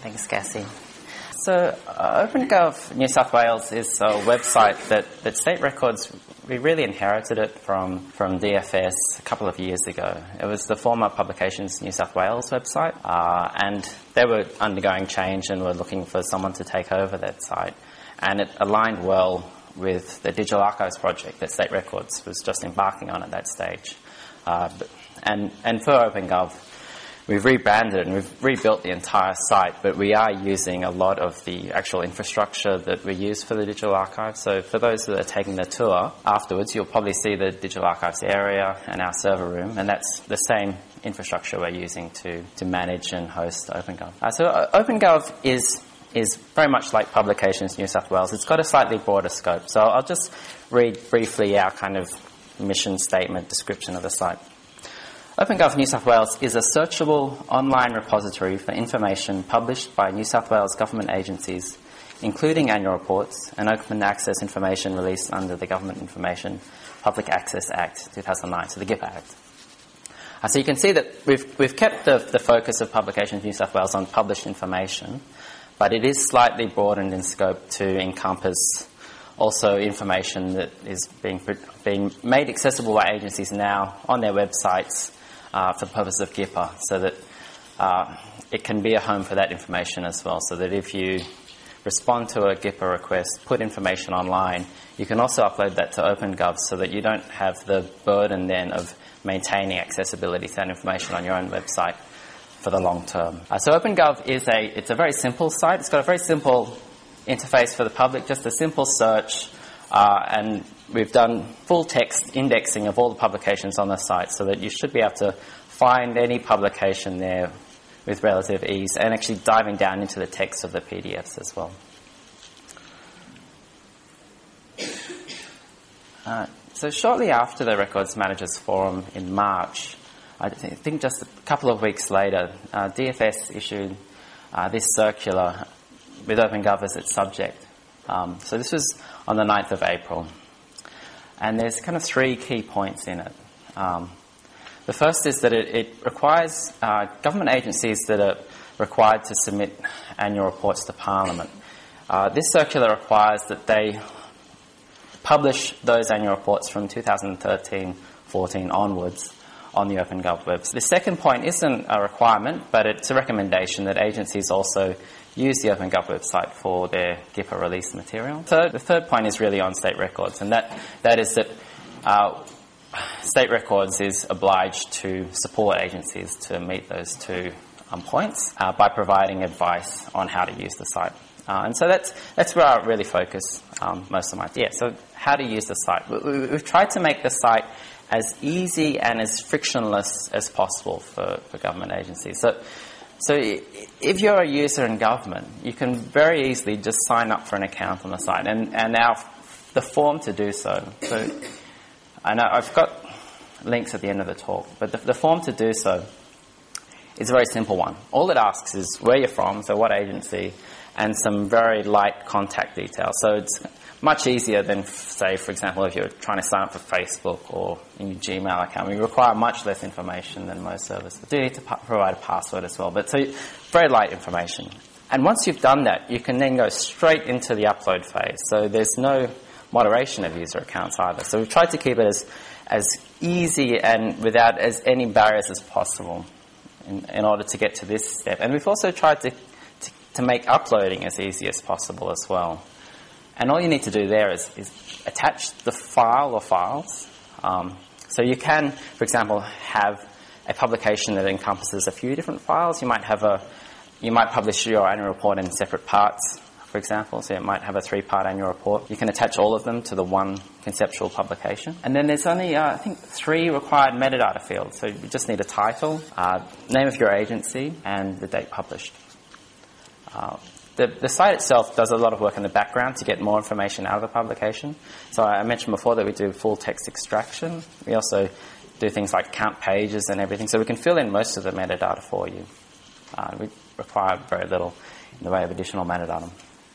Thanks, Cassie. So OpenGov New South Wales is a website that State Records, we really inherited it from DFS a couple of years ago. It was the former Publications New South Wales website, and they were undergoing change and were looking for someone to take over that site. And it aligned well with the Digital Archives project that State Records was just embarking on at that stage. And for OpenGov, we've rebranded and we've rebuilt the entire site, but we are using a lot of the actual infrastructure that we use for the Digital Archive. So for those that are taking the tour afterwards, you'll probably see the Digital Archives area and our server room, and that's the same infrastructure we're using to manage and host OpenGov. So OpenGov is very much like Publications New South Wales. It's got a slightly broader scope. So I'll just read briefly our kind of mission statement description of the site. OpenGov New South Wales is a searchable online repository for information published by New South Wales government agencies, including annual reports and open access information released under the Government Information Public Access Act 2009, so the GIPA Act. So you can see that we've kept the focus of Publications New South Wales on published information, but it is slightly broadened in scope to encompass also information that is being made accessible by agencies now on their websites for the purpose of GIPA, so that it can be a home for that information as well, so that if you respond to a GIPA request, put information online, you can also upload that to OpenGov so that you don't have the burden then of maintaining accessibility to that information on your own website for the long term. So OpenGov it's a very simple site. It's got a very simple interface for the public, just a simple search, and we've done full text indexing of all the publications on the site so that you should be able to find any publication there with relative ease, and actually diving down into the text of the PDFs as well. So shortly after the Records Managers Forum in March, I think just a couple of weeks later, DFS issued this circular with OpenGov as its subject. So this was on the 9th of April. And there's kind of three key points in it. The first is that it requires government agencies that are required to submit annual reports to Parliament. This circular requires that they publish those annual reports from 2013-14 onwards on the OpenGov website. The second point isn't a requirement, but it's a recommendation that agencies also use the OpenGov website for their GIPA release material. So the third point is really on State Records, and that is that State Records is obliged to support agencies to meet those two points by providing advice on how to use the site. And so that's where I really focus most of my... Yeah, so how to use the site. We've tried to make the site as easy and as frictionless as possible for government agencies. So if you're a user in government, you can very easily just sign up for an account on the site, and now the form to do so. So I know I've got links at the end of the talk, but the form to do so is a very simple one. All it asks is where you're from, so what agency, and some very light contact details. So it's much easier than, say, for example, if you're trying to sign up for Facebook or in your Gmail account. We require much less information than most services. We do need to provide a password as well, but so very light information. And once you've done that, you can then go straight into the upload phase. So there's no moderation of user accounts either. So we've tried to keep it as easy and without as any barriers as possible in order to get to this step. And we've also tried to make uploading as easy as possible as well. And all you need to do there is attach the file or files. So you can, for example, have a publication that encompasses a few different files. You might publish your annual report in separate parts, for example. So it might have a 3-part annual report. You can attach all of them to the one conceptual publication. And then there's only, I think, 3 required metadata fields. So you just need a title, name of your agency, and the date published. The site itself does a lot of work in the background to get more information out of the publication. So I mentioned before that we do full text extraction. We also do things like count pages and everything. So we can fill in most of the metadata for you. We require very little in the way of additional metadata.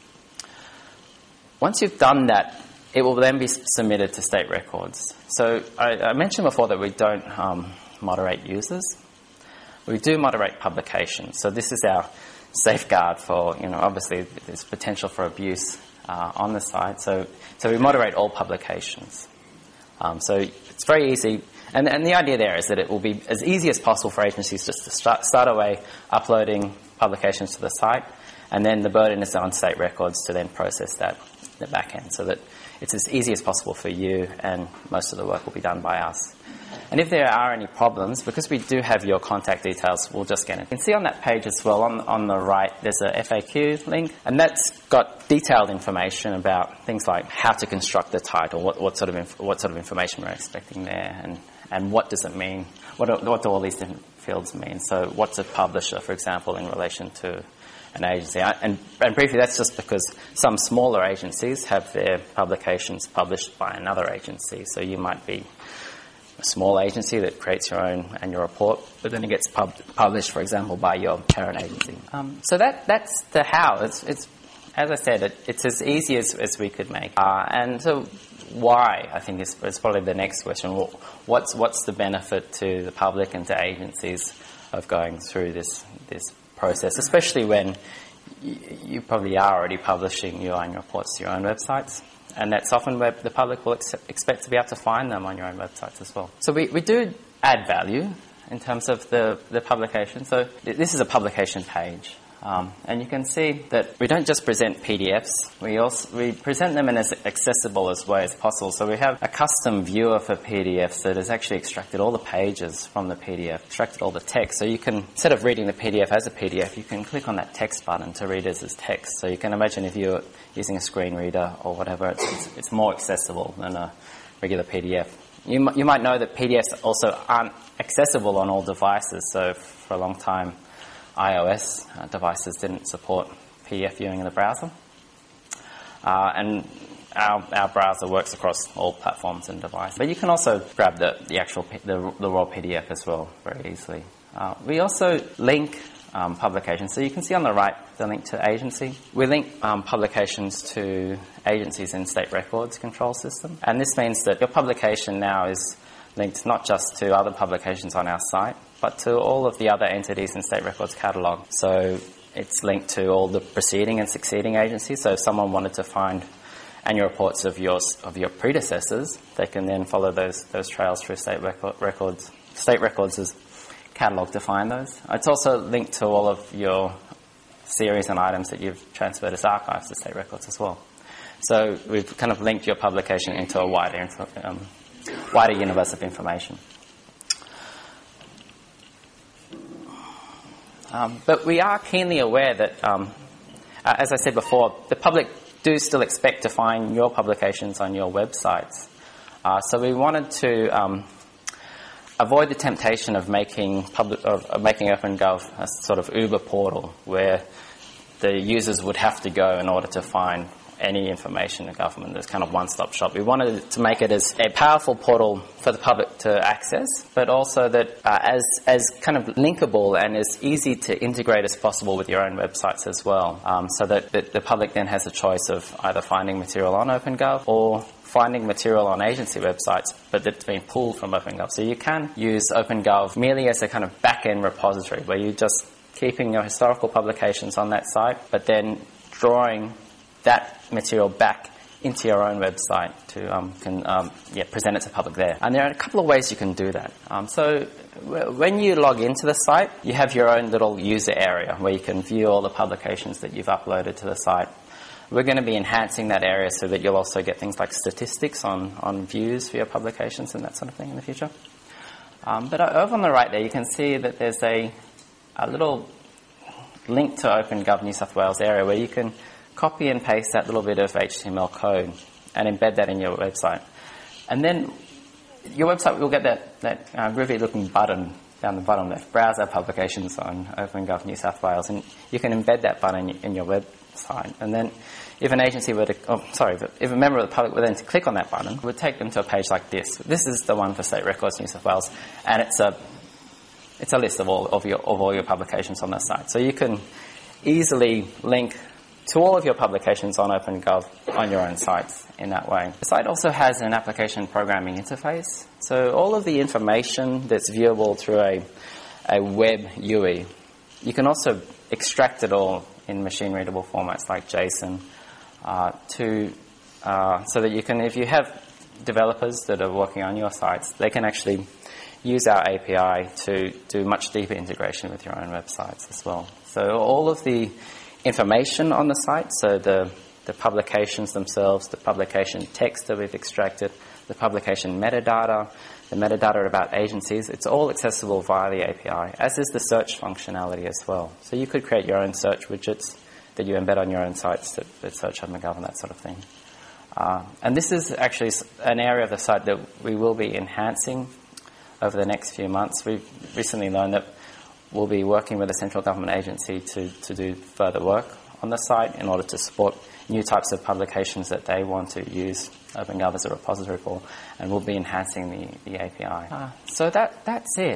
Once you've done that, it will then be submitted to State Records. So I mentioned before that we don't moderate users. We do moderate publications. So this is our safeguard for, obviously there's potential for abuse on the site. So we moderate all publications. So it's very easy. And the idea there is that it will be as easy as possible for agencies just to start away uploading publications to the site, and then the burden is on State Records to then process that in the back end, so that it's as easy as possible for you, and most of the work will be done by us. And if there are any problems, because we do have your contact details, we'll just get it. You can see on that page as well, on the right, there's a FAQ link, and that's got detailed information about things like how to construct the title, what sort of information we're expecting there, and what does it mean, what do all these different fields mean. So what's a publisher, for example, in relation to an agency? And briefly, that's just because some smaller agencies have their publications published by another agency. So you might be a small agency that creates your own annual report, but then it gets published, for example, by your parent agency. So that's the how. It's as I said, it's as easy as we could make. And so why, I think, is probably the next question. What's the benefit to the public and to agencies of going through this process, especially when you probably are already publishing your annual reports to your own websites? And that's often where the public will expect to be able to find them on your own websites as well. So we do add value in terms of the publication. So this is a publication page. And you can see that we don't just present PDFs, we present them in as accessible as way as possible. So we have a custom viewer for PDFs that has actually extracted all the pages from the PDF, extracted all the text. So you can, instead of reading the PDF as a PDF, you can click on that text button to read it as text. So you can imagine if you're using a screen reader or whatever, it's more accessible than a regular PDF. You might know that PDFs also aren't accessible on all devices. So for a long time, iOS devices didn't support PDF viewing in the browser. And our browser works across all platforms and devices. But you can also grab the actual the raw PDF as well very easily. We also link publications. So you can see on the right the link to agency. We link publications to agencies in State Records control system. And this means that your publication now is linked not just to other publications on our site, but to all of the other entities in State Records catalogue. So it's linked to all the preceding and succeeding agencies. So if someone wanted to find annual reports of your predecessors, they can then follow those trails through State Records. State Records' catalogue to find those. It's also linked to all of your series and items that you've transferred as archives to State Records as well. So we've kind of linked your publication into a wider universe of information. But we are keenly aware that, as I said before, the public do still expect to find your publications on your websites. So we wanted to avoid the temptation of making OpenGov a sort of Uber portal where the users would have to go in order to find any information in government. There's kind of one-stop shop. We wanted to make it as a powerful portal for the public to access, but also that as kind of linkable and as easy to integrate as possible with your own websites as well, so that the public then has a choice of either finding material on OpenGov or finding material on agency websites, but that's been pulled from OpenGov. So you can use OpenGov merely as a kind of back-end repository where you're just keeping your historical publications on that site, but then drawing that material back into your own website to present it to the public there. And there are a couple of ways you can do that. So when you log into the site, you have your own little user area where you can view all the publications that you've uploaded to the site. We're going to be enhancing that area so that you'll also get things like statistics on views for your publications and that sort of thing in the future. But over on the right there, you can see that there's a little link to OpenGov New South Wales area where you can copy and paste that little bit of HTML code and embed that in your website. And then your website will get that groovy looking button down the bottom left, browse our publications on OpenGov New South Wales, and you can embed that button in your website. And then if an agency were to, if a member of the public were then to click on that button, it would take them to a page like this. This is the one for State Records New South Wales, and it's a list of all your publications on the site. So you can easily link to all of your publications on OpenGov on your own sites in that way. The site also has an application programming interface. So all of the information that's viewable through a web UI, you can also extract it all in machine-readable formats like JSON so that you can, if you have developers that are working on your sites, they can actually use our API to do much deeper integration with your own websites as well. So all of the information on the site, so the publications themselves, the publication text that we've extracted, the publication metadata, the metadata about agencies, it's all accessible via the API, as is the search functionality as well. So you could create your own search widgets that you embed on your own sites that search OpenGov and that sort of thing. And this is actually an area of the site that we will be enhancing over the next few months. We've recently learned that we'll be working with a central government agency to do further work on the site in order to support new types of publications that they want to use OpenGov as a repository for, and we'll be enhancing the API. So that's it.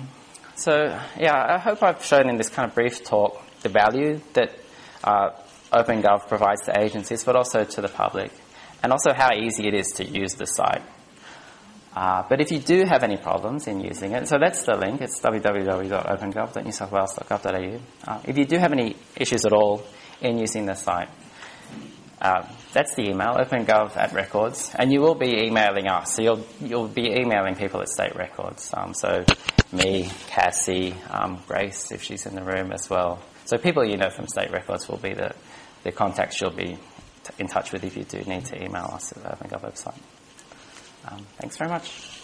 I hope I've shown in this kind of brief talk the value that OpenGov provides to agencies, but also to the public, and also how easy it is to use the site. But if you do have any problems in using it, so that's the link, it's www.openGov.newsouthwales.gov.au. If you do have any issues at all in using the site, that's the email, opengov@records, and you will be emailing us. So you'll be emailing people at State Records. So me, Cassie, Grace, if she's in the room as well. So people you know from State Records will be the contacts you'll be in touch with if you do need to email us at the OpenGov website. Thanks very much.